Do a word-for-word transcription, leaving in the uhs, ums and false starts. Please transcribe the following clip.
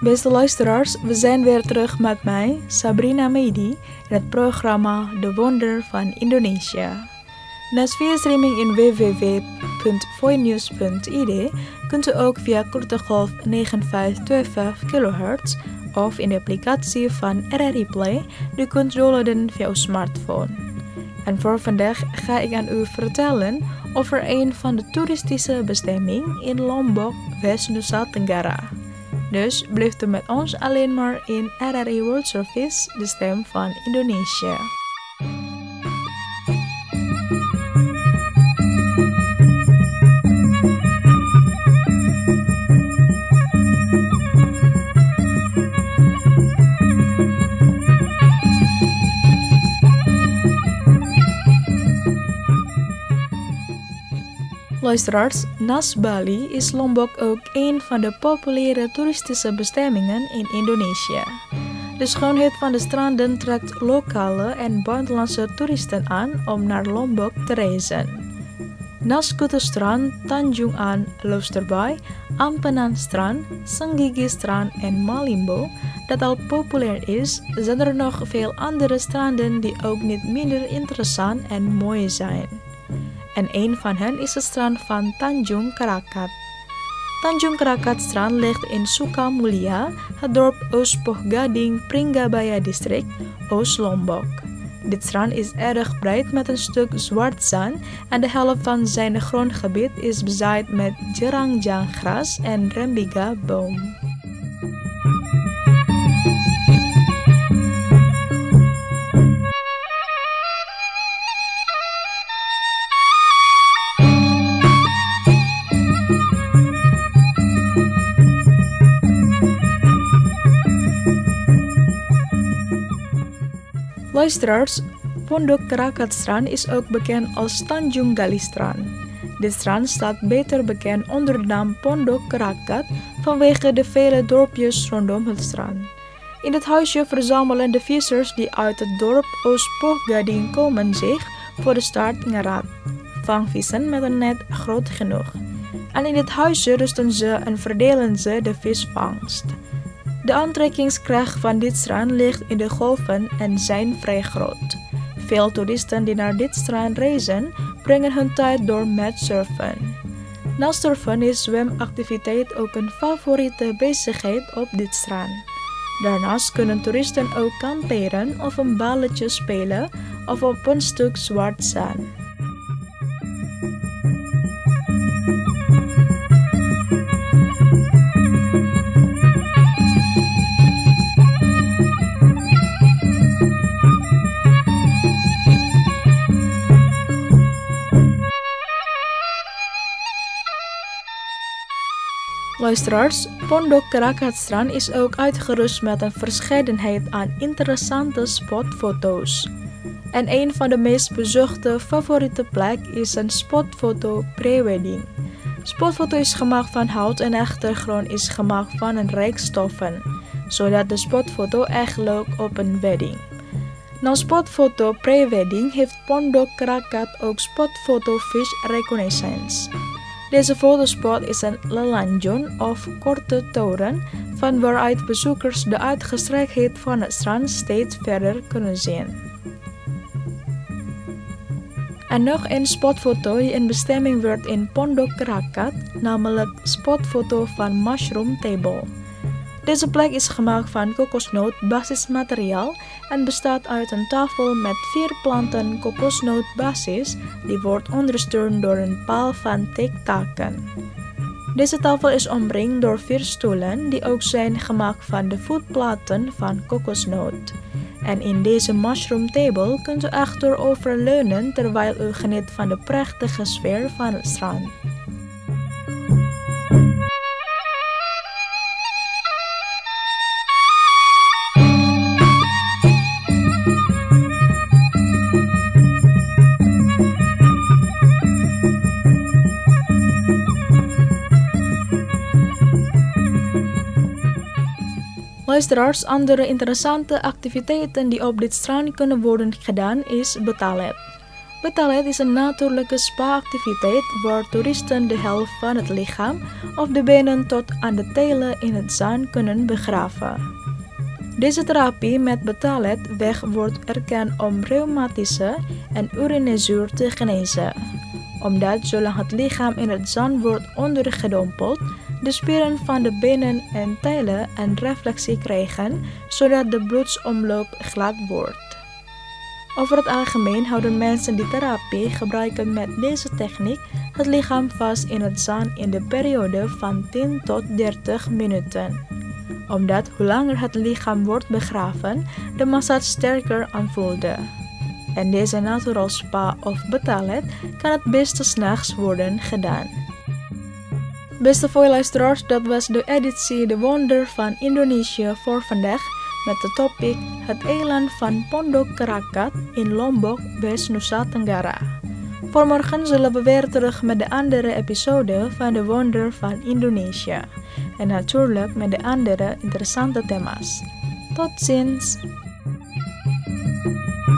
Beste luisteraars, we zijn weer terug met mij, Sabrina Mehdi, in het programma De Wonder van Indonesië. Naast via streaming in w w w punt voinews punt i d kunt u ook via korte golf negen vijf twee vijf kilohertz of in de applicatie van R R I Play die kunt downloaden via uw smartphone. En voor vandaag ga ik aan u vertellen over een van de toeristische bestemmingen in Lombok, West-Nusa Tenggara. Dus blijft u met ons alleen maar in R R I World Service, de stem van Indonesië. Luisteraars, naast Bali is Lombok ook een van de populaire toeristische bestemmingen in Indonesië. De schoonheid van de stranden trekt lokale en buitenlandse toeristen aan om naar Lombok te reizen. Naast Kutustrand, Tanjung An, Losterbai, Ampenan Strand, Senggigi Strand en Malimbo, dat al populair is, zijn er nog veel andere stranden die ook niet minder interessant en mooi zijn. En een van hen is het strand van Tanjung Karakat. Tanjung Karakat strand ligt in Sukamulya, het dorp Oost-Poh Gading, Pringgabaya district, Oost-Lombok. Dit strand is erg breed met een stuk zwart zand en de helft van zijn grondgebied is bezaaid met jerangjang gras en rembiga boom. Luisteraars, Pondok Karakat strand is ook bekend als Tanjung Gali strand. Dit strand staat beter bekend onder de naam Pondok Karakat vanwege de vele dorpjes rondom het strand. In het huisje verzamelen de vissers die uit het dorp Oost-Poh Gading komen zich voor de start ngerat, vangvissen met een net groot genoeg. En in dit huisje rusten ze en verdelen ze de visvangst. De aantrekkingskracht van dit strand ligt in de golven en zijn vrij groot. Veel toeristen die naar dit strand reizen, brengen hun tijd door met surfen. Naast surfen is zwemactiviteit ook een favoriete bezigheid op dit strand. Daarnaast kunnen toeristen ook kamperen of een balletje spelen of op een stuk zwart zand. Luisteraars, Pondok Karakat strand is ook uitgerust met een verscheidenheid aan interessante spotfoto's. En een van de meest bezochte favoriete plekken is een spotfoto pre-wedding. Spotfoto is gemaakt van hout en de achtergrond is gemaakt van een rijk stoffen, zodat de spotfoto echt lijkt op een wedding. Na spotfoto pre-wedding heeft Pondok Karakat ook spotfoto fish reconnaissance. Deze fotospot is een lelanjon of korte toren van waaruit bezoekers de uitgestrektheid van het strand steeds verder kunnen zien. En nog een spotfoto die een bestemming wordt in Pondok Karakat, namelijk spotfoto van Mushroom Table. Deze plek is gemaakt van kokosnoot basismateriaal en bestaat uit een tafel met vier planten kokosnootbasis die wordt ondersteund door een paal van teaktakken. Deze tafel is omringd door vier stoelen die ook zijn gemaakt van de voetplaten van kokosnoot. En in deze mushroom table kunt u achterover leunen terwijl u geniet van de prachtige sfeer van het strand. Luisteraars, andere interessante activiteiten die op dit strand kunnen worden gedaan is betalet. Betalet is een natuurlijke spa-activiteit waar toeristen de helft van het lichaam of de benen tot aan de telen in het zand kunnen begraven. Deze therapie met betalet weg wordt erkend om reumatische en urinezuur te genezen. Omdat zolang het lichaam in het zand wordt ondergedompeld, de spieren van de benen en tijlen een reflectie krijgen, zodat de bloedsomloop glad wordt. Over het algemeen houden mensen die therapie gebruiken met deze techniek het lichaam vast in het zand in de periode van tien tot dertig minuten. Omdat hoe langer het lichaam wordt begraven, de massage sterker aanvoelde. En deze natural spa of betalet kan het beste 's nachts worden gedaan. Beste luisteraars, dat was de editie De Wonder van Indonesië voor vandaag met de topic het eiland van Pondok Kerakat in Lombok, West Nusa Tenggara. Voor morgen zullen we weer terug met de andere episode van De Wonder van Indonesië. En natuurlijk met de andere interessante thema's. Tot ziens!